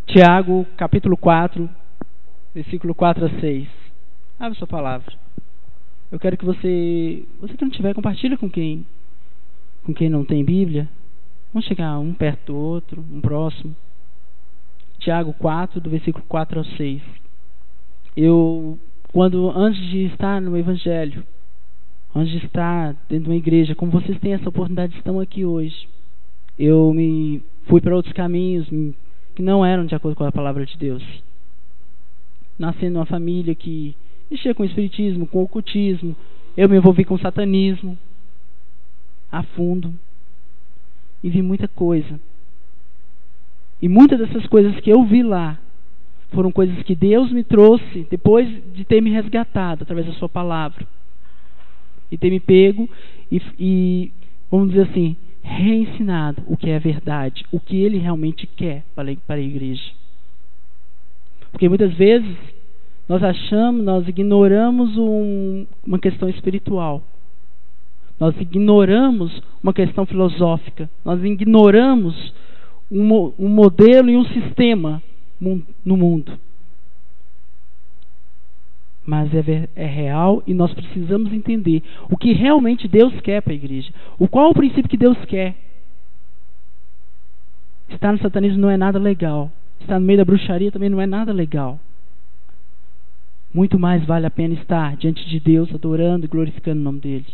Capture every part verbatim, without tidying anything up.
Tiago, capítulo quatro, versículo quatro a seis. Abre sua palavra. Eu quero que você, você que não tiver, compartilhe com quem, com quem não tem Bíblia. Vamos chegar um perto do outro, um próximo. Tiago quatro, do versículo quatro ao seis. Eu, quando, antes de estar no Evangelho, antes de estar dentro de uma igreja, como vocês têm essa oportunidade de estar aqui hoje, eu me fui para outros caminhos que não eram de acordo com a palavra de Deus. Nasci numa família que mexia com o espiritismo, com o ocultismo. Eu me envolvi com o satanismo a fundo e vi muita coisa. E muitas dessas coisas que eu vi lá foram coisas que Deus me trouxe depois de ter me resgatado através da sua palavra e ter me pego e, e vamos dizer assim, reensinado o que é verdade, o que Ele realmente quer para, para a igreja. Porque muitas vezes nós achamos, nós ignoramos um, uma questão espiritual. Nós ignoramos uma questão filosófica. Nós ignoramos um, um modelo e um sistema no mundo. Mas é, é real e nós precisamos entender o que realmente Deus quer para a igreja. O qual é o princípio que Deus quer. Estar no satanismo não é nada legal. Estar no meio da bruxaria também não é nada legal. Muito mais vale a pena estar diante de Deus, adorando e glorificando o nome dEle.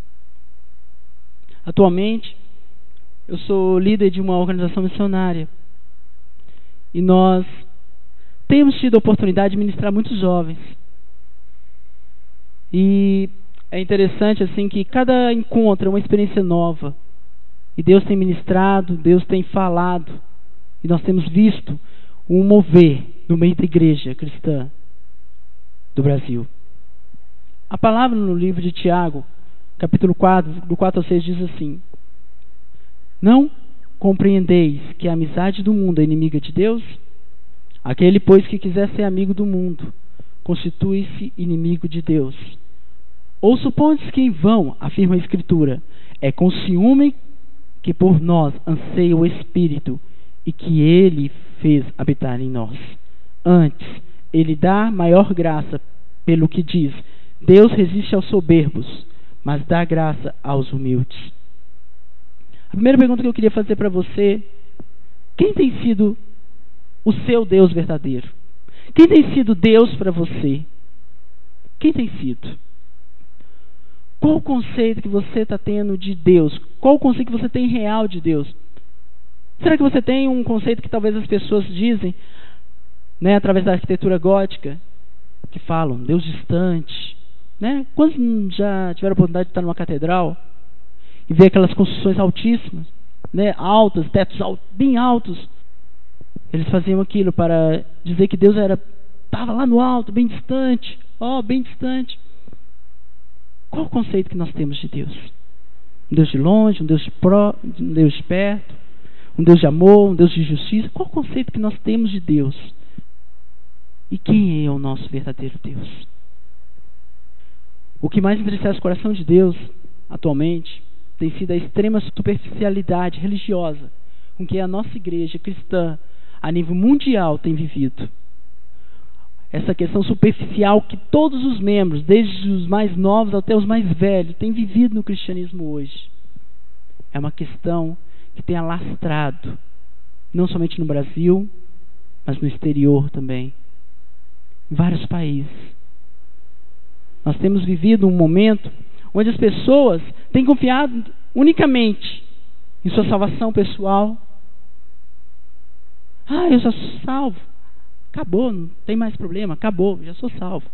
Atualmente, eu sou líder de uma organização missionária. E nós temos tido a oportunidade de ministrar muitos jovens. E é interessante assim que cada encontro é uma experiência nova. E Deus tem ministrado, Deus tem falado. E nós temos visto um mover no meio da igreja cristã do Brasil. A palavra no livro de Tiago, capítulo quatro, do quatro ao seis, diz assim: não compreendeis que a amizade do mundo é inimiga de Deus? Aquele, pois, que quiser ser amigo do mundo, constitui-se inimigo de Deus. Ou supondes que em vão, afirma a Escritura, é com ciúme que por nós anseia o Espírito e que Ele fez habitar em nós. Antes, Ele dá maior graça, pelo que diz: Deus resiste aos soberbos, mas dá graça aos humildes. A primeira pergunta que eu queria fazer para você: quem tem sido o seu Deus verdadeiro? Quem tem sido Deus para você? Quem tem sido? Qual o conceito que você está tendo de Deus? Qual o conceito que você tem real de Deus? Será que você tem um conceito que talvez as pessoas dizem, né, através da arquitetura gótica, que falam Deus distante, né? Quantos já tiveram a oportunidade de estar numa catedral e ver aquelas construções altíssimas, né, altas, tetos alt, bem altos? Eles faziam aquilo para dizer que Deus era estava lá no alto, bem distante, ó, bem distante. Qual o conceito que nós temos de Deus? Um Deus de longe, um Deus de pró, um Deus de perto, um Deus de amor, um Deus de justiça? Qual o conceito que nós temos de Deus? E quem é o nosso verdadeiro Deus? O que mais entristece o coração de Deus, atualmente, tem sido a extrema superficialidade religiosa com que a nossa igreja cristã, a nível mundial, tem vivido. Essa questão superficial que todos os membros, desde os mais novos até os mais velhos, têm vivido no cristianismo hoje. É uma questão que tem alastrado, não somente no Brasil, mas no exterior também, em vários países. Nós temos vivido um momento onde as pessoas têm confiado unicamente em sua salvação pessoal. Ah, eu já sou salvo. Acabou, não tem mais problema, acabou, já sou salvo.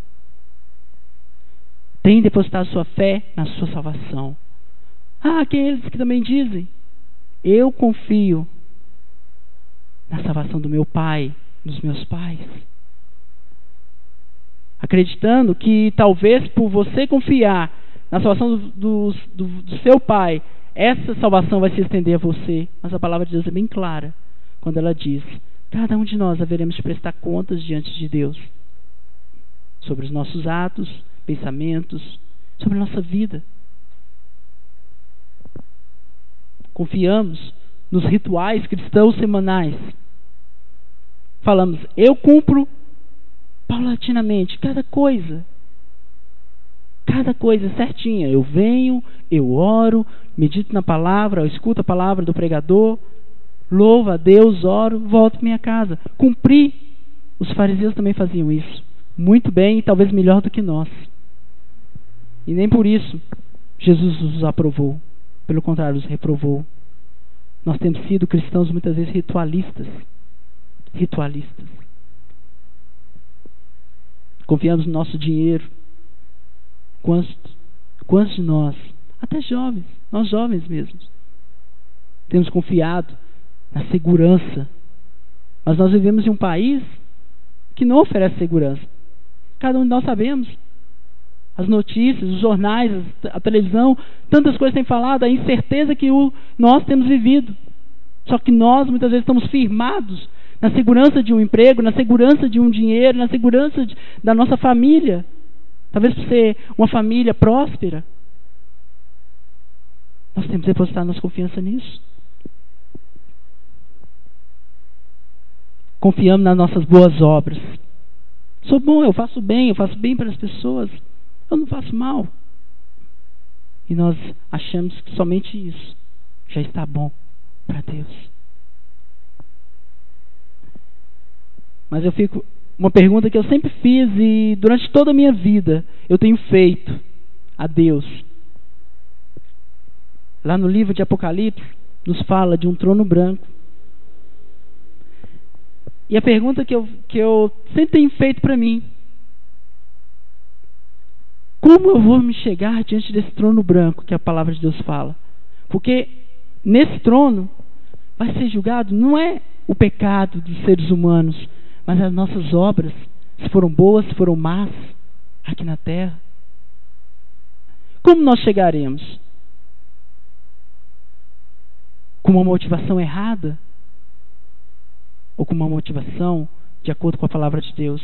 Tem depositado sua fé na sua salvação. Ah, aqueles que também dizem: eu confio na salvação do meu pai, dos meus pais. Acreditando que talvez por você confiar na salvação do, do, do, do seu pai, essa salvação vai se estender a você. Mas a palavra de Deus é bem clara quando ela diz: cada um de nós haveremos de prestar contas diante de Deus sobre os nossos atos, pensamentos, sobre a nossa vida. Confiamos nos rituais cristãos semanais. falamos, eu cumpro paulatinamente cada coisa. Cada coisa certinha. Eu venho, eu oro, medito na palavra, eu escuto a palavra do pregador, louvo a Deus, oro, volto para minha casa. Cumpri. Os fariseus também faziam isso. Muito bem e talvez melhor do que nós. E nem por isso Jesus os aprovou. Pelo contrário, os reprovou. Nós temos sido cristãos muitas vezes ritualistas. Ritualistas. Confiamos no nosso dinheiro. Quantos, quantos de nós, até jovens, nós jovens mesmos, temos confiado na segurança. Mas nós vivemos em um país que não oferece segurança. Cada um de nós sabemos. As notícias, os jornais, a televisão, tantas coisas têm falado, a incerteza que o, nós temos vivido. Só que nós muitas vezes estamos firmados na segurança de um emprego, na segurança de um dinheiro, na segurança de, da nossa família. Talvez por ser uma família próspera. Nós temos que depositar nossa confiança nisso. Confiamos nas nossas boas obras. Sou bom, eu faço bem, eu faço bem para as pessoas. Eu não faço mal. E nós achamos que somente isso já está bom para Deus. Mas eu fico... Uma pergunta que eu sempre fiz e durante toda a minha vida eu tenho feito a Deus. Lá no livro de Apocalipse nos fala de um trono branco. E a pergunta que eu, que eu sempre tenho feito para mim: como eu vou me chegar diante desse trono branco que a palavra de Deus fala? Porque nesse trono vai ser julgado não é o pecado dos seres humanos, mas as nossas obras, se foram boas, se foram más, aqui na terra. Como nós chegaremos? Com uma motivação errada? Ou com uma motivação de acordo com a palavra de Deus?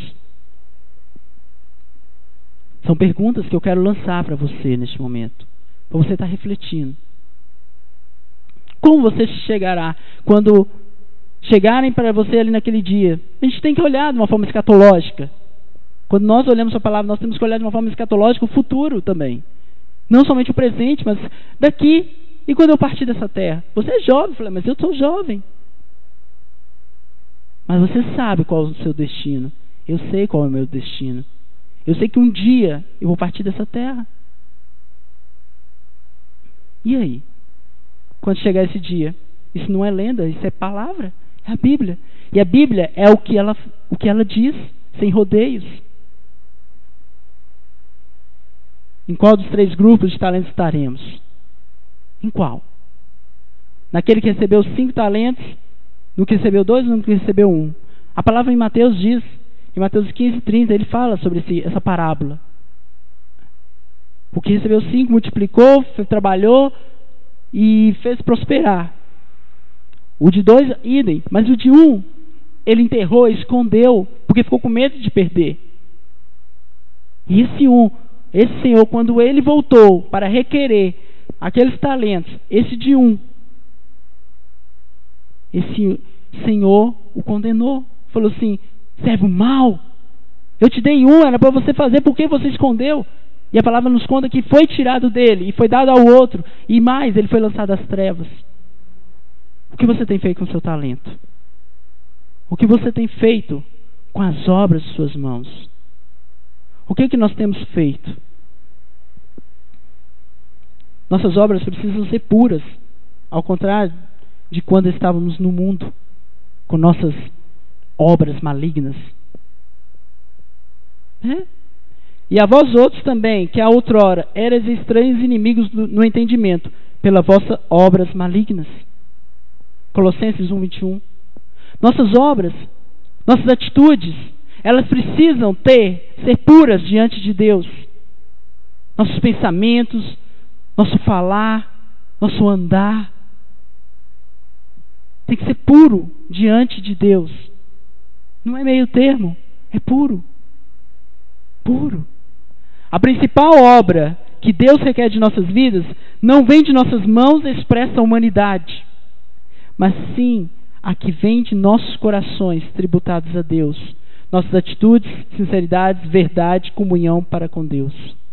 São perguntas que eu quero lançar para você neste momento, para você estar refletindo. Como você chegará quando chegarem para você ali naquele dia? A gente tem que olhar de uma forma escatológica. Quando nós olhamos a palavra, nós temos que olhar de uma forma escatológica o futuro também. Não somente o presente, mas daqui. E quando eu partir dessa terra? Você é jovem. Eu falei, mas eu sou jovem. Mas você sabe qual é o seu destino. Eu sei qual é o meu destino. Eu sei que um dia eu vou partir dessa terra. E aí? Quando chegar esse dia? Isso não é lenda, isso é palavra. É a Bíblia. E a Bíblia é o que ela, o que ela diz, sem rodeios. Em qual dos três grupos de talentos estaremos? Em qual? Naquele que recebeu cinco talentos, no que recebeu dois, no que recebeu um. A palavra em Mateus diz, em Mateus quinze, trinta, ele fala sobre esse, essa parábola. O que recebeu cinco multiplicou, fez, trabalhou e fez prosperar. O de dois, idem. Mas o de um, ele enterrou, escondeu, porque ficou com medo de perder. E esse um, esse senhor, quando ele voltou para requerer aqueles talentos, esse de um, esse senhor o condenou. Falou assim, servo mau, eu te dei um, era para você fazer, por que você escondeu? E a palavra nos conta que foi tirado dele e foi dado ao outro, e mais, ele foi lançado às trevas. O que você tem feito com o seu talento? O que você tem feito com as obras de suas mãos? O que é que nós temos feito? Nossas obras precisam ser puras, ao contrário de quando estávamos no mundo, com nossas obras malignas. É? E a vós outros também, que a outrora eras estranhos e inimigos do, no entendimento, pelas vossas obras malignas. Colossenses um, vinte e um. Nossas obras, nossas atitudes, elas precisam ter, ser puras diante de Deus. Nossos pensamentos, nosso falar, nosso andar, tem que ser puro diante de Deus. Não é meio termo, é puro. Puro. A principal obra que Deus requer de nossas vidas não vem de nossas mãos expressa a humanidade, mas sim a que vem de nossos corações tributados a Deus, nossas atitudes, sinceridades, verdade, comunhão para com Deus.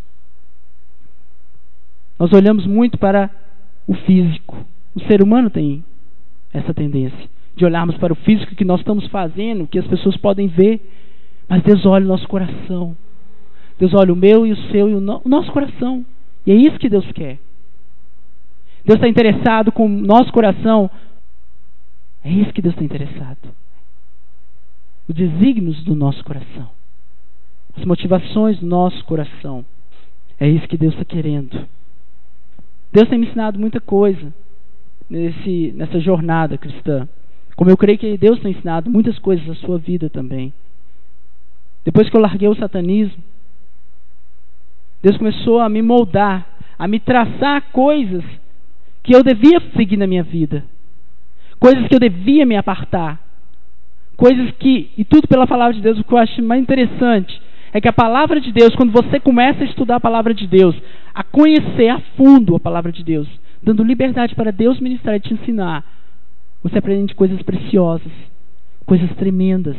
Nós olhamos muito para o físico. O ser humano tem essa tendência de olharmos para o físico que nós estamos fazendo, que as pessoas podem ver, mas Deus olha o nosso coração. Deus olha o meu e o seu e o, no, o nosso coração. E é isso que Deus quer. Deus está interessado com o nosso coração. É isso que Deus está interessado. Os desígnios do nosso coração. As motivações do nosso coração. É isso que Deus está querendo. Deus tem me ensinado muita coisa nesse, nessa jornada cristã. Como eu creio que Deus tem ensinado muitas coisas na sua vida também. Depois que eu larguei o satanismo, Deus começou a me moldar, a me traçar coisas que eu devia seguir na minha vida. Coisas que eu devia me apartar. Coisas que, e tudo pela palavra de Deus. O que eu acho mais interessante é que a palavra de Deus, quando você começa a estudar a palavra de Deus, a conhecer a fundo a palavra de Deus, dando liberdade para Deus ministrar e te ensinar, você aprende coisas preciosas, coisas tremendas.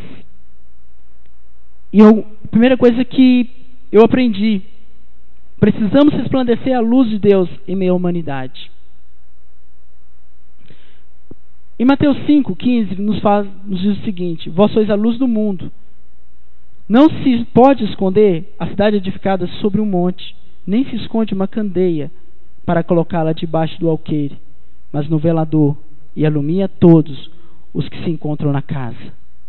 E eu, a primeira coisa que eu aprendi, precisamos resplandecer a luz de Deus em meio à humanidade. Em Mateus cinco, quinze, nos, faz, nos diz o seguinte: vós sois a luz do mundo. Não se pode esconder a cidade edificada sobre um monte, nem se esconde uma candeia para colocá-la debaixo do alqueire, mas no velador, e alumia todos os que se encontram na casa.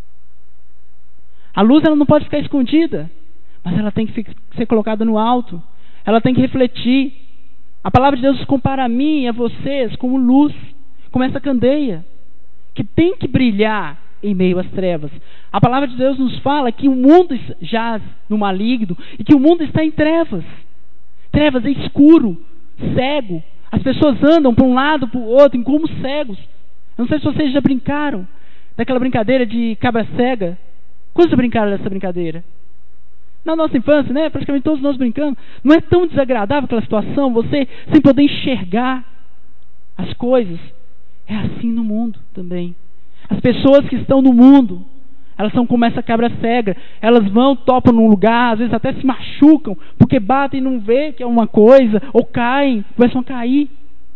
A luz ela não pode ficar escondida, mas ela tem que ser colocada no alto. Ela tem que refletir. A palavra de Deus compara a mim e a vocês como luz, como essa candeia, que tem que brilhar em meio às trevas. A palavra de Deus nos fala que o mundo jaz no maligno e que o mundo está em trevas. Trevas, é escuro, cego. As pessoas andam para um lado, para o outro, como cegos. Eu não sei se vocês já brincaram daquela brincadeira de cabra cega. Quantos já brincaram dessa brincadeira? Na nossa infância, né? Praticamente todos nós brincamos. Não é tão desagradável aquela situação, você sem poder enxergar as coisas. É assim no mundo também. As pessoas que estão no mundo, elas são como essa cabra cega. Elas vão, topam num lugar, às vezes até se machucam, porque batem e não vê que é uma coisa, ou caem, começam a cair.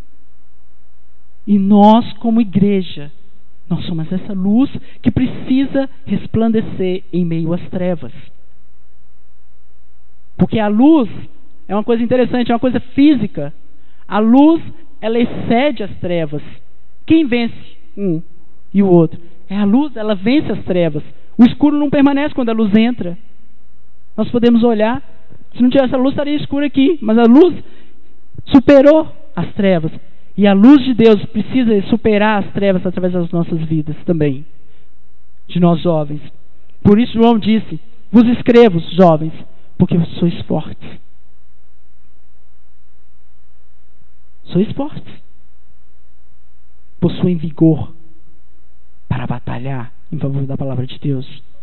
E nós, como igreja, nós somos essa luz que precisa resplandecer em meio às trevas. Porque a luz é uma coisa interessante, é uma coisa física. A luz, ela excede as trevas. Quem vence um e o outro? É a luz, ela vence as trevas. O escuro não permanece quando a luz entra. Nós podemos olhar, se não tivesse a luz, estaria escuro aqui. Mas a luz superou as trevas. E a luz de Deus precisa superar as trevas através das nossas vidas também. De nós jovens. Por isso João disse: vos escrevo, jovens, porque sois fortes. Sois fortes. Possuem vigor para batalhar em favor da palavra de Deus.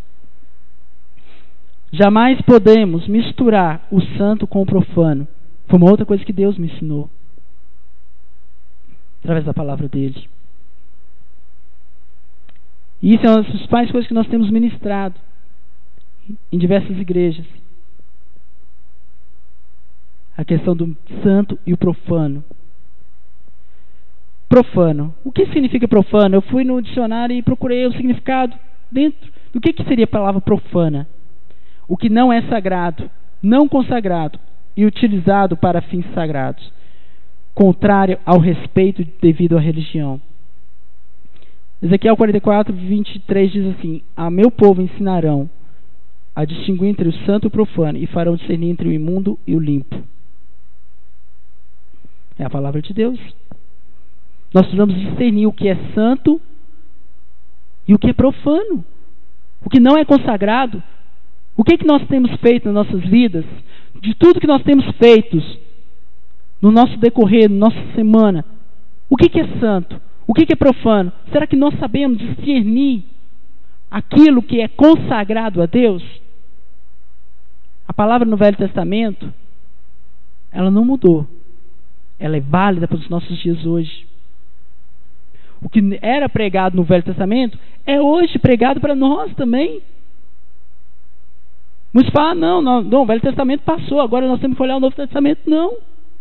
Jamais podemos misturar o santo com o profano. Foi uma outra coisa que Deus me ensinou através da palavra dele. E isso é uma das principais coisas que nós temos ministrado em diversas igrejas. A questão do santo e o profano. Profano. O que significa profano? Eu fui no dicionário e procurei o significado dentro. Do que, que seria a palavra profana? O que não é sagrado, não consagrado e utilizado para fins sagrados. Contrário ao respeito devido à religião. Ezequiel quarenta e quatro, vinte e três diz assim: a meu povo ensinarão a distinguir entre o santo e o profano, e farão discernir entre o imundo e o limpo. É a palavra de Deus. Nós precisamos discernir o que é santo e o que é profano. O que não é consagrado. O que é que nós temos feito nas nossas vidas? De tudo que nós temos feito no nosso decorrer, na nossa semana, o que, que é santo? O que, que é profano? Será que nós sabemos discernir aquilo que é consagrado a Deus? A palavra no Velho Testamento, ela não mudou. Ela é válida para os nossos dias hoje. o que era pregado no Velho Testamento, é hoje pregado para nós também. Muitos falam, não, não, não, o Velho Testamento passou, agora nós temos que olhar o Novo Testamento. Não.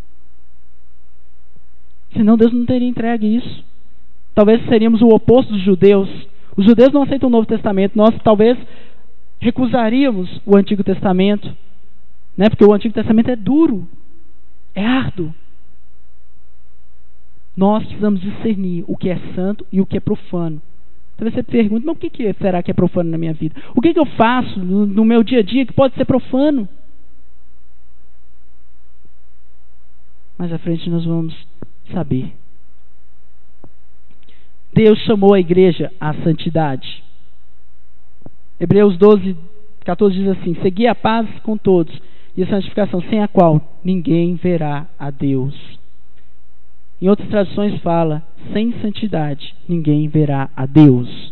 Senão Deus não teria entregue isso. Talvez seríamos o oposto dos judeus. Os judeus não aceitam o Novo Testamento. Nós talvez recusaríamos o Antigo Testamento, né? Porque o Antigo Testamento é duro, é árduo. Nós precisamos discernir o que é santo e o que é profano. Talvez você pergunte, mas o que, que será que é profano na minha vida? O que, que eu faço no, no meu dia a dia que pode ser profano? Mais à frente nós vamos saber. Deus chamou a igreja à santidade. Hebreus doze, catorze diz assim: segui a paz com todos e a santificação, sem a qual ninguém verá a Deus. Em outras traduções fala: sem santidade ninguém verá a Deus.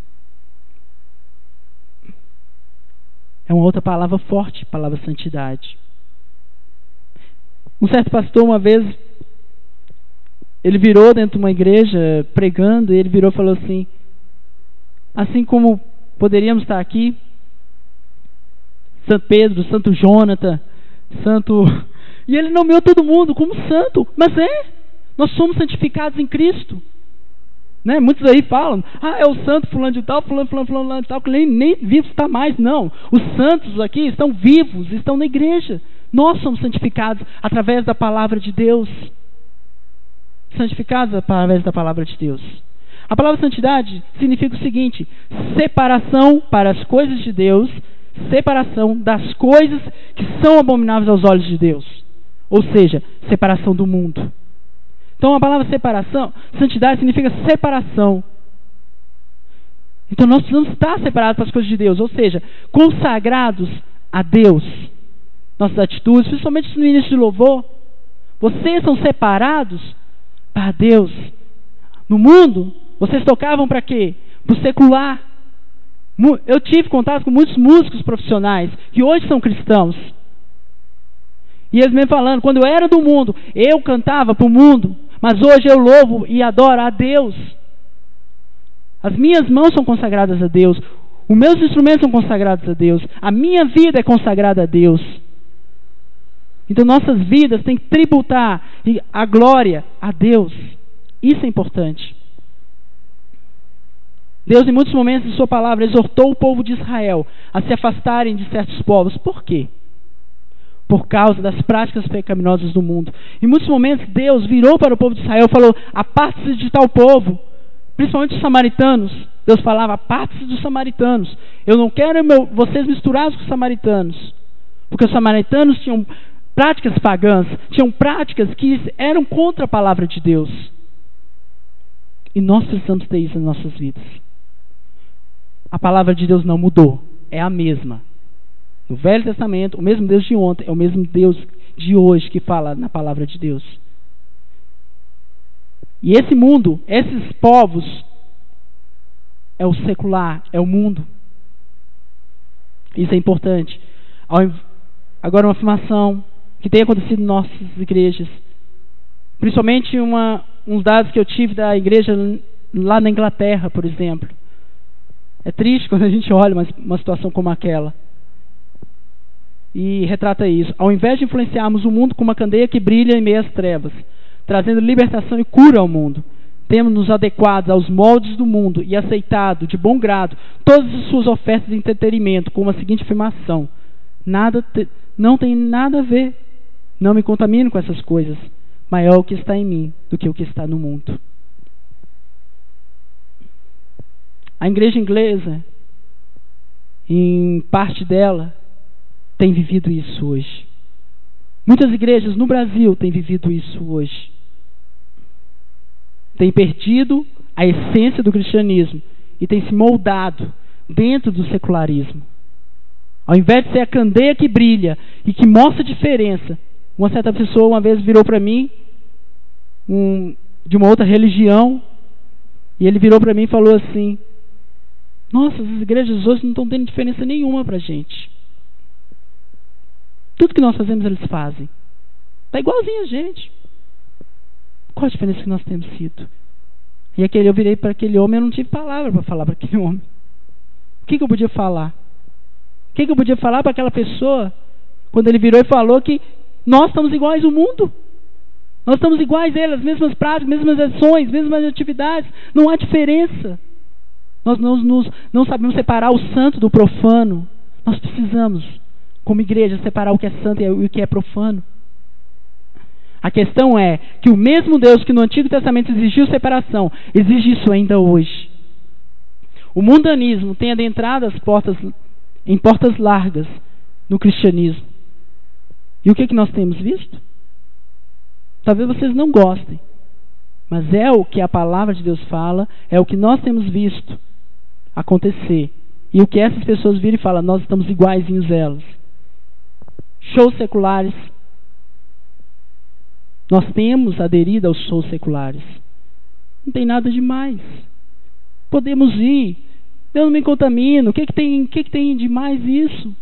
É uma outra palavra forte, palavra santidade. Um certo pastor, uma vez, ele virou dentro de uma igreja pregando, e ele virou e falou assim: assim como poderíamos estar aqui, Santo Pedro, Santo Jonathan, Santo... E ele nomeou todo mundo como santo, mas é, nós somos santificados em Cristo, né? Muitos aí falam, ah, é o santo fulano de tal, fulano, fulano, fulano de tal, que nem, nem vivo está mais. Não, os santos aqui estão vivos, estão na igreja. Nós somos santificados através da palavra de Deus. Santificados através da palavra de Deus. A palavra santidade significa o seguinte: separação para as coisas de Deus, separação das coisas que são abomináveis aos olhos de Deus. Ou seja, separação do mundo. Então a palavra separação, santidade significa separação. Então nós precisamos estar separados para as coisas de Deus, ou seja, consagrados a Deus. Nossas atitudes, principalmente no início de louvor, vocês são separados para Deus. No mundo, vocês tocavam para quê? Para o secular. Eu tive contato com muitos músicos profissionais que hoje são cristãos. E eles me falando, quando eu era do mundo, eu cantava para o mundo, mas hoje eu louvo e adoro a Deus. As minhas mãos são consagradas a Deus. Os meus instrumentos são consagrados a Deus. A minha vida é consagrada a Deus. Então nossas vidas têm que tributar a glória a Deus. Isso é importante. Deus, em muitos momentos de sua palavra, exortou o povo de Israel a se afastarem de certos povos. Por quê? Por causa das práticas pecaminosas do mundo. Em muitos momentos Deus virou para o povo de Israel e falou: aparte-se de tal povo, principalmente os samaritanos. Deus falava: aparte-se dos samaritanos. Eu não quero meu, vocês misturados com os samaritanos, porque os samaritanos tinham práticas pagãs, tinham práticas que eram contra a palavra de Deus. E nós precisamos ter isso nas nossas vidas. A palavra de Deus não mudou, é a mesma. No Velho Testamento, o mesmo Deus de ontem é o mesmo Deus de hoje que fala na palavra de Deus. E esse mundo, esses povos, é o secular, é o mundo. Isso é importante. Agora, uma afirmação que tem acontecido em nossas igrejas, principalmente uma, uns dados que eu tive da igreja lá na Inglaterra, por exemplo. É triste quando a gente olha uma, uma situação como aquela. E retrata isso. Ao invés de influenciarmos o mundo com uma candeia que brilha em meio às trevas, trazendo libertação e cura ao mundo, temos nos adequados aos moldes do mundo e aceitado de bom grado todas as suas ofertas de entretenimento com a seguinte afirmação: nada te, não tem nada a ver, não me contamino com essas coisas, maior o que está em mim do que o que está no mundo. A igreja inglesa, em parte dela, tem vivido isso hoje. Muitas igrejas no Brasil têm vivido isso hoje. Tem perdido a essência do cristianismo e tem se moldado dentro do secularismo. Ao invés de ser a candeia que brilha e que mostra diferença, uma certa pessoa uma vez virou para mim, um, de uma outra religião, e ele virou para mim e falou assim: nossa, as igrejas hoje não estão tendo diferença nenhuma para a gente. Tudo que nós fazemos, eles fazem. Está igualzinho a gente. Qual a diferença que nós temos sido? E aquele, eu virei para aquele homem, eu não tive palavra para falar para aquele homem. O que, que eu podia falar? O que, que eu podia falar para aquela pessoa quando ele virou e falou que nós estamos iguais ao mundo? Nós estamos iguais a ele, as mesmas práticas, mesmas ações, mesmas atividades. Não há diferença. Nós não, nos, não sabemos separar o santo do profano. Nós precisamos, como igreja, separar o que é santo e o que é profano. A questão é que o mesmo Deus que no Antigo Testamento exigiu separação, exige isso ainda hoje. O mundanismo tem adentrado as portas, em portas largas no cristianismo. E o que, que nós temos visto? Talvez vocês não gostem, mas é o que a palavra de Deus fala, é o que nós temos visto acontecer. E o que essas pessoas viram e falam, nós estamos iguaizinhos elas. Shows seculares. Nós temos aderido aos shows seculares. Não tem nada demais. Podemos ir. Eu não me contamino. O que, que tem, o que, que tem de mais isso?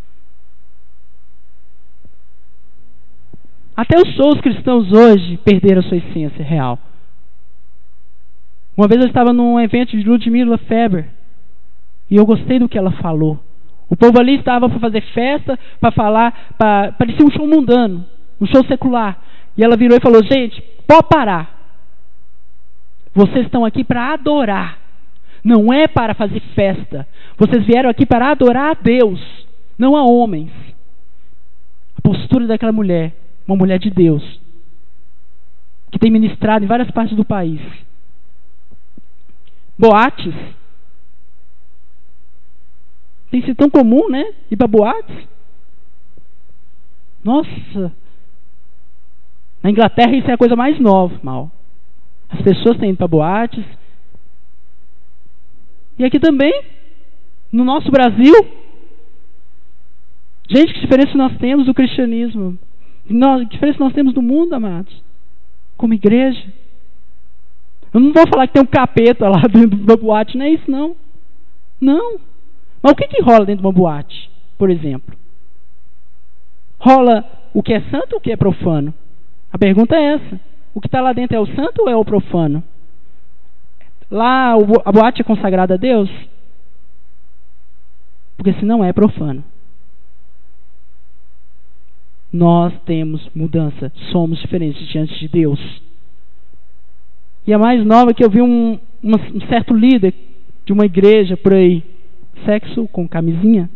Até os shows cristãos hoje perderam a sua essência real. Uma vez eu estava num evento de Ludmilla Feber e eu gostei do que ela falou. O povo ali estava para fazer festa, para falar, pra, parecia um show mundano, um show secular. E ela virou e falou, gente, pode parar. Vocês estão aqui para adorar. Não é para fazer festa. Vocês vieram aqui para adorar a Deus, não a homens. A postura daquela mulher, uma mulher de Deus, que tem ministrado em várias partes do país. Boates. Tem sido tão comum, né? Ir para boates. Nossa. Na Inglaterra isso é a coisa mais nova, mal. As pessoas têm ido para boates. E aqui também, no nosso Brasil. Gente, que diferença nós temos do cristianismo. Que diferença nós temos do mundo, amados. Como igreja. Eu não vou falar que tem um capeta lá dentro da boate, não é isso não. Não. Mas o que que rola dentro de uma boate, por exemplo? Rola o que é santo ou o que é profano? A pergunta é essa. O que está lá dentro é o santo ou é o profano? Lá a boate é consagrada a Deus? Porque senão é profano. Nós temos mudança. Somos diferentes diante de Deus. E a mais nova que eu vi um, uma, um certo líder de uma igreja por aí. Sexo com camisinha.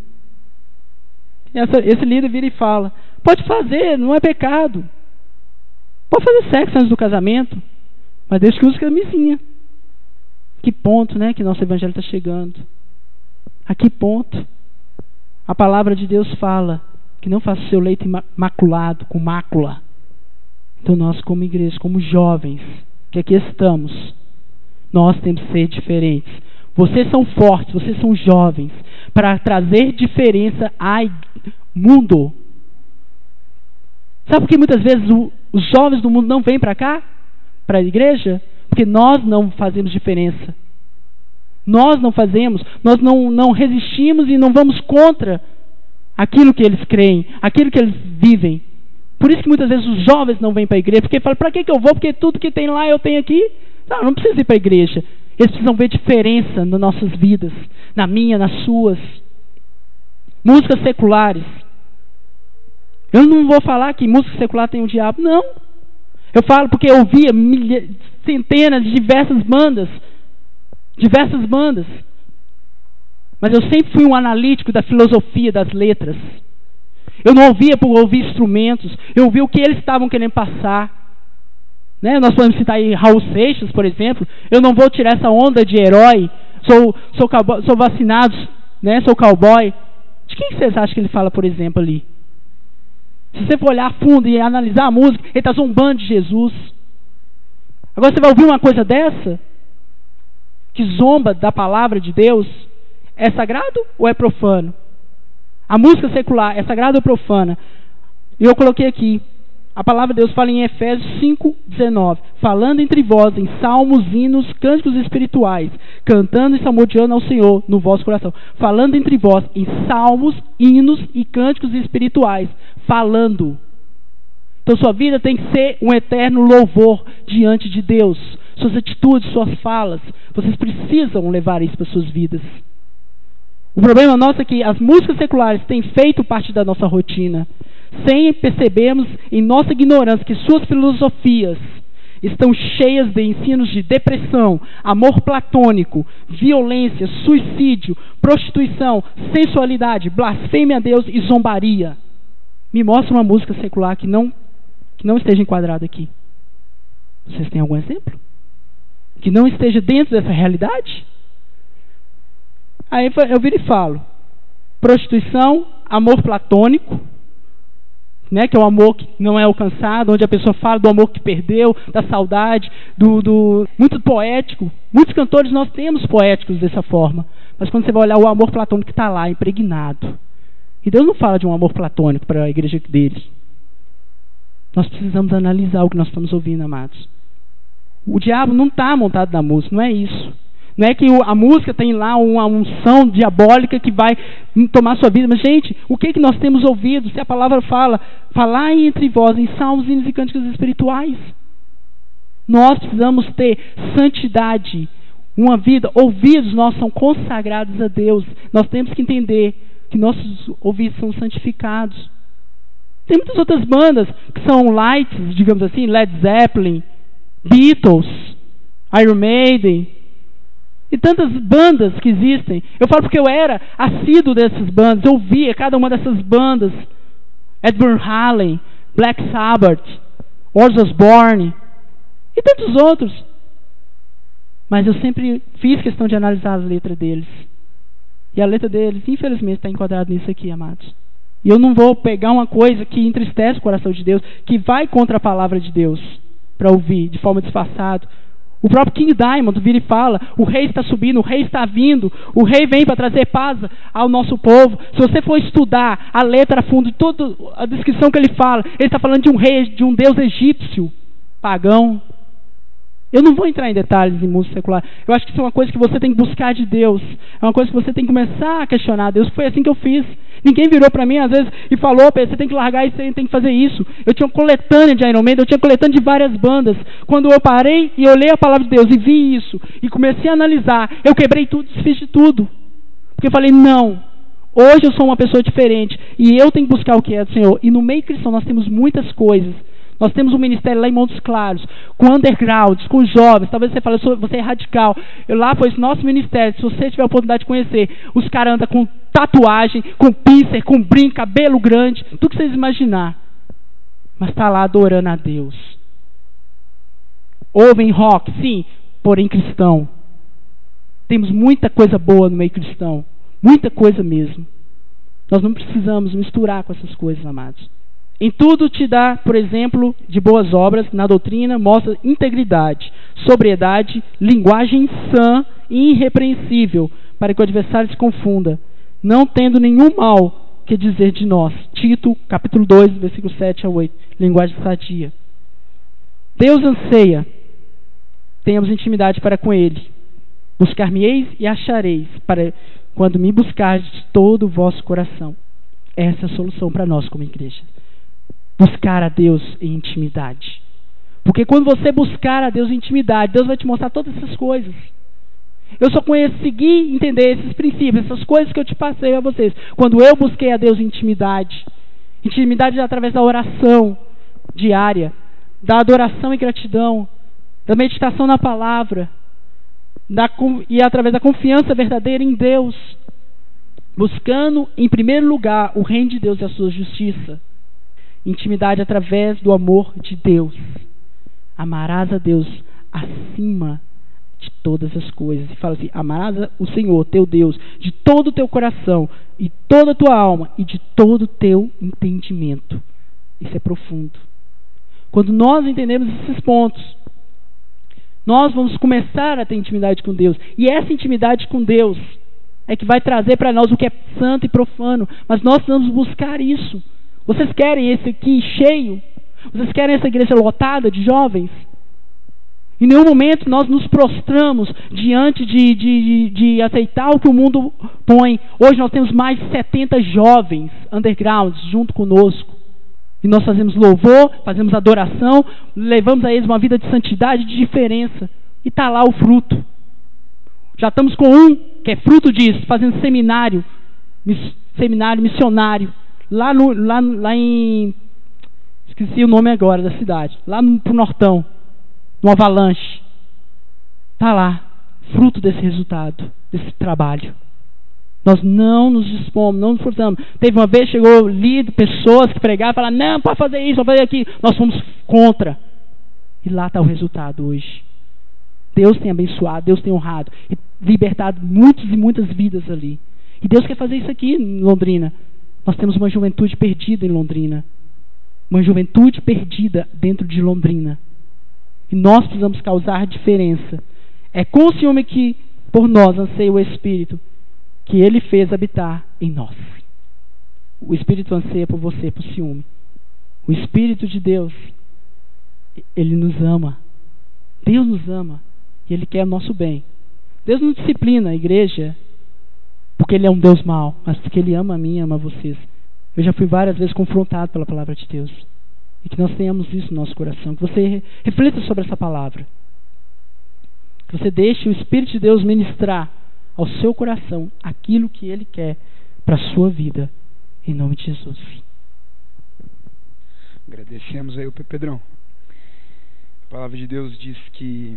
E essa, esse líder vira e fala, pode fazer, não é pecado. Pode fazer sexo antes do casamento, mas desde que use camisinha. Que ponto, né, que nosso evangelho está chegando? A que ponto? A palavra de Deus fala que não faça o seu leito maculado, com mácula. Então nós como igreja, como jovens, que aqui estamos, nós temos que ser diferentes. Vocês são fortes, vocês são jovens, para trazer diferença ao mundo. Sabe por que muitas vezes o, os jovens do mundo não vêm para cá? Para a igreja? Porque nós não fazemos diferença. Nós não fazemos, nós não, não resistimos e não vamos contra aquilo que eles creem, aquilo que eles vivem. Por isso que muitas vezes os jovens não vêm para a igreja, porque falam, para que que eu vou? Porque tudo que tem lá eu tenho aqui. Não, não preciso ir para a igreja. Eles precisam ver diferença nas nossas vidas, na minha, nas suas. Músicas seculares. Eu não vou falar que música secular tem o diabo, não. Eu falo porque eu ouvia milha, centenas de diversas bandas, diversas bandas. Mas eu sempre fui um analítico da filosofia das letras. Eu não ouvia por ouvir instrumentos, eu ouvia o que eles estavam querendo passar. Né? Nós podemos citar aí Raul Seixas, por exemplo. Eu não vou tirar essa onda de herói, sou, sou, cowboy, sou vacinado, né? Sou cowboy. De quem vocês acham que ele fala, por exemplo, ali? Se você for olhar a fundo e analisar a música, ele está zombando de Jesus. Agora você vai ouvir uma coisa dessa, que zomba da palavra de Deus, é sagrado ou é profano? A música secular é sagrada ou profana? E eu coloquei aqui, a palavra de Deus fala em Efésios cinco, dezenove, falando entre vós em salmos, hinos, cânticos espirituais, cantando e salmodiando ao Senhor no vosso coração. Falando entre vós em salmos, hinos e cânticos espirituais. Falando. Então sua vida tem que ser um eterno louvor diante de Deus. Suas atitudes, suas falas, vocês precisam levar isso para suas vidas. O problema nosso é que as músicas seculares têm feito parte da nossa rotina, sem percebermos em nossa ignorância que suas filosofias estão cheias de ensinos de depressão, amor platônico, violência, suicídio, prostituição, sensualidade, blasfêmia a Deus e zombaria. Me mostra uma música secular que não, que não esteja enquadrada aqui. Vocês têm algum exemplo? Que não esteja dentro dessa realidade? Aí eu viro e falo: prostituição, amor platônico, né, que é o amor que não é alcançado, onde a pessoa fala do amor que perdeu, da saudade, do, do muito poético. Muitos cantores nós temos poéticos dessa forma, mas quando você vai olhar o amor platônico que está lá, impregnado. E Deus não fala de um amor platônico para a igreja dele. Nós precisamos analisar o que nós estamos ouvindo, amados. O diabo não está montado na música, não é isso. Não é que a música tem lá uma unção diabólica que vai tomar sua vida. Mas, gente, o que, que nós temos ouvido? Se a palavra fala, falar entre vós em salmos, hinos e cânticos espirituais. Nós precisamos ter santidade, uma vida. Ouvidos nossos são consagrados a Deus. Nós temos que entender que nossos ouvidos são santificados. Tem muitas outras bandas que são light, digamos assim, Led Zeppelin, Beatles, Iron Maiden, e tantas bandas que existem. Eu falo porque eu era assíduo dessas bandas, eu ouvia cada uma dessas bandas. Ed Van Halen, Black Sabbath, Ozzy Osbourne e tantos outros. Mas eu sempre fiz questão de analisar as letras deles. E a letra deles, infelizmente, está enquadrada nisso aqui, amados. E eu não vou pegar uma coisa que entristece o coração de Deus, que vai contra a palavra de Deus, para ouvir de forma disfarçada. O próprio King Diamond vira e fala: o rei está subindo, o rei está vindo, o rei vem para trazer paz ao nosso povo. Se você for estudar a letra a fundo, toda a descrição que ele fala, ele está falando de um rei, de um deus egípcio, pagão. Eu não vou entrar em detalhes em música secular. Eu acho que isso é uma coisa que você tem que buscar de Deus. É uma coisa que você tem que começar a questionar a Deus. Foi assim que eu fiz. Ninguém virou para mim, às vezes, e falou: você tem que largar isso, você tem que fazer isso. Eu tinha uma coletânea de Iron Maiden, eu tinha coletânea de várias bandas. Quando eu parei e olhei a palavra de Deus e vi isso, e comecei a analisar, eu quebrei tudo, desfiz de tudo. Porque eu falei: não, hoje eu sou uma pessoa diferente, e eu tenho que buscar o que é do Senhor. E no meio cristão nós temos muitas coisas. Nós temos um ministério lá em Montes Claros, com undergrounds, com jovens. Talvez você fale: você é radical. Eu lá foi esse nosso ministério. Se você tiver a oportunidade de conhecer, os caras andam com tatuagem, com pincer, com brinco, cabelo grande, tudo que vocês imaginar. Mas está lá adorando a Deus. Ouvem rock, sim, porém cristão. Temos muita coisa boa no meio cristão. Muita coisa mesmo. Nós não precisamos misturar com essas coisas, amados. Em tudo te dá, por exemplo, de boas obras, na doutrina mostra integridade, sobriedade, linguagem sã e irrepreensível, para que o adversário se confunda, não tendo nenhum mal que dizer de nós. Tito, capítulo dois, versículo sete a oito, linguagem sadia. Deus anseia, tenhamos intimidade para com Ele. Buscar-me-eis e achareis, para quando me buscardes de todo o vosso coração. Essa é a solução para nós como igreja. Buscar a Deus em intimidade. Porque quando você buscar a Deus em intimidade, Deus vai te mostrar todas essas coisas. Eu só consegui entender esses princípios, essas coisas que eu te passei a vocês, quando eu busquei a Deus em intimidade. Intimidade através da oração diária, da adoração e gratidão, da meditação na palavra, da, e através da confiança verdadeira em Deus. Buscando, em primeiro lugar, o reino de Deus e a sua justiça. Intimidade através do amor de Deus. Amarás a Deus acima de todas as coisas. E fala assim: amarás o Senhor, teu Deus, de todo o teu coração, e toda a tua alma, e de todo o teu entendimento. Isso é profundo. Quando nós entendemos esses pontos, nós vamos começar a ter intimidade com Deus. E essa intimidade com Deus é que vai trazer para nós o que é santo e profano. Mas nós precisamos buscar isso. Vocês querem esse aqui cheio? Vocês querem essa igreja lotada de jovens? Em nenhum momento nós nos prostramos diante de, de, de, de aceitar o que o mundo põe. Hoje nós temos mais de setenta jovens undergrounds junto conosco. E nós fazemos louvor, fazemos adoração, levamos a eles uma vida de santidade, de diferença. E está lá o fruto. Já estamos com um que é fruto disso, fazendo seminário, miss, seminário missionário, lá, no, lá, lá em... Esqueci o nome agora da cidade. Lá no pro Nortão, no Avalanche. Está lá, fruto desse resultado, desse trabalho. Nós não nos dispomos, não nos forçamos. Teve uma vez, chegou líder, pessoas que pregavam, falaram, não, pode fazer isso, pode fazer aquilo. Nós fomos contra. E lá está o resultado hoje. Deus tem abençoado, Deus tem honrado e libertado muitas e muitas vidas ali. E Deus quer fazer isso aqui em Londrina. Nós temos uma juventude perdida em Londrina. Uma juventude perdida dentro de Londrina. E nós precisamos causar diferença. É com o ciúme que por nós anseia o Espírito que Ele fez habitar em nós. O Espírito anseia por você, por ciúme. O Espírito de Deus, Ele nos ama. Deus nos ama. E Ele quer o nosso bem. Deus não disciplina a igreja porque Ele é um Deus mau, mas porque Ele ama a mim e ama vocês. Eu já fui várias vezes confrontado pela palavra de Deus. E que nós tenhamos isso no nosso coração. Que você reflita sobre essa palavra. Que você deixe o Espírito de Deus ministrar ao seu coração aquilo que Ele quer para a sua vida. Em nome de Jesus. Agradecemos aí o Pedrão. A palavra de Deus diz que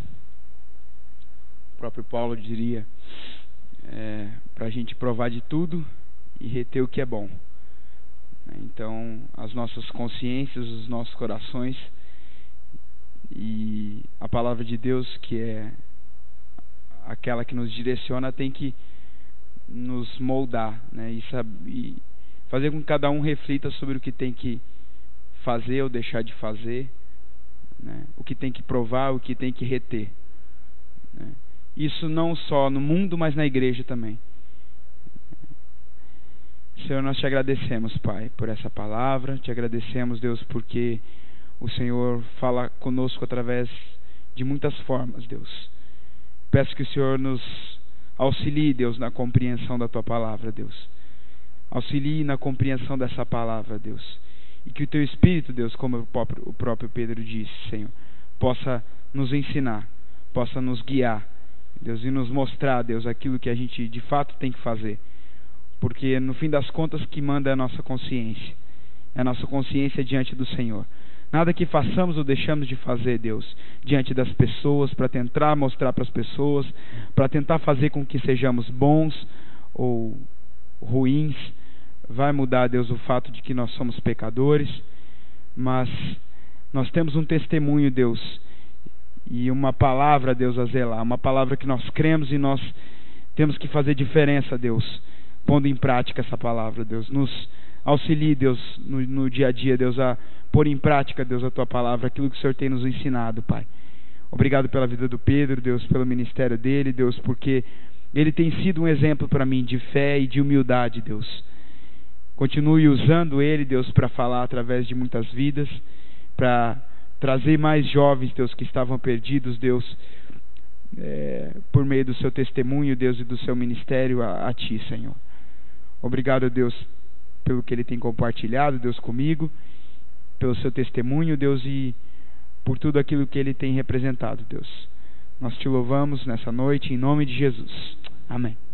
o próprio Paulo diria é, para a gente provar de tudo e reter o que é bom. Então, as nossas consciências, os nossos corações e a palavra de Deus, que é aquela que nos direciona, tem que nos moldar, né? E, sabe, e fazer com que cada um reflita sobre o que tem que fazer ou deixar de fazer, né? O que tem que provar, o que tem que reter, né? Isso não só no mundo, mas na igreja também. Senhor, nós te agradecemos, Pai, por essa palavra. Te agradecemos, Deus, porque o Senhor fala conosco através de muitas formas, Deus. Peço que o Senhor nos auxilie, Deus, na compreensão da Tua palavra, Deus. Auxilie na compreensão dessa palavra, Deus. E que o Teu Espírito, Deus, como o próprio, o próprio Pedro disse, Senhor, possa nos ensinar, possa nos guiar, Deus, e nos mostrar, Deus, aquilo que a gente de fato tem que fazer. Porque no fim das contas que manda é a nossa consciência. É a nossa consciência diante do Senhor. Nada que façamos ou deixamos de fazer, Deus, diante das pessoas, para tentar mostrar para as pessoas, para tentar fazer com que sejamos bons ou ruins, vai mudar, Deus, o fato de que nós somos pecadores. Mas nós temos um testemunho, Deus, e uma palavra, Deus, a zelar, uma palavra que nós cremos e nós temos que fazer diferença, Deus, pondo em prática essa palavra, Deus. Nos auxilie, Deus, no, no dia a dia, Deus, a pôr em prática, Deus, a Tua palavra, aquilo que o Senhor tem nos ensinado, Pai. Obrigado pela vida do Pedro, Deus, pelo ministério dele, Deus, porque ele tem sido um exemplo para mim de fé e de humildade, Deus. Continue usando ele, Deus, para falar através de muitas vidas, para trazer mais jovens, Deus, que estavam perdidos, Deus, é, por meio do seu testemunho, Deus, e do seu ministério a, a Ti, Senhor. Obrigado, Deus, pelo que Ele tem compartilhado, Deus, comigo, pelo seu testemunho, Deus, e por tudo aquilo que Ele tem representado, Deus. Nós Te louvamos nessa noite, em nome de Jesus. Amém.